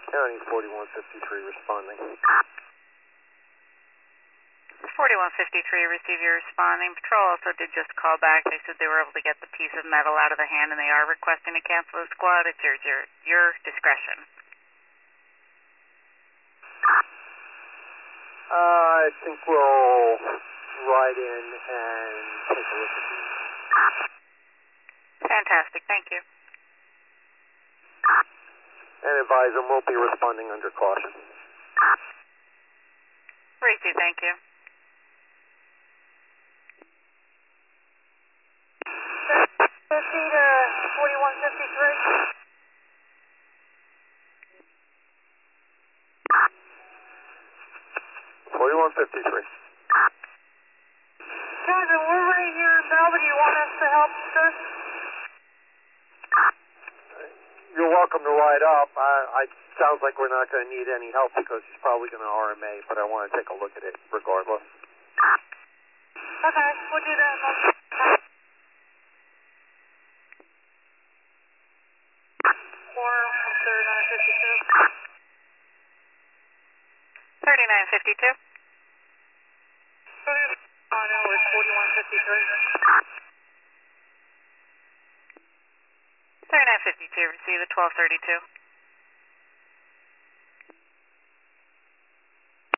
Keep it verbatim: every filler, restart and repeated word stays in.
County forty-one fifty-three responding. forty-one fifty-three, receive your responding. Patrol also did just call back. They said they were able to get the piece of metal out of the hand and they are requesting to cancel the squad. It's your, your, your discretion. Uh, I think we'll ride in and take a look at these. Fantastic, thank you. And advise them we'll be responding under caution. Receive, thank you. fifty to forty-one fifty-three. forty-one fifty-three. Kevin, we're right here in Belva. Do you want us to help, sir? You're welcome to ride up. I, I sounds like we're not going to need any help because he's probably going to R M A, but I want to take a look at it regardless. Okay, we'll do that. Four thirty-nine fifty-two. thirty-nine fifty-two. On over forty-one fifty-three. thirty-nine fifty-two, receive at twelve thirty-two.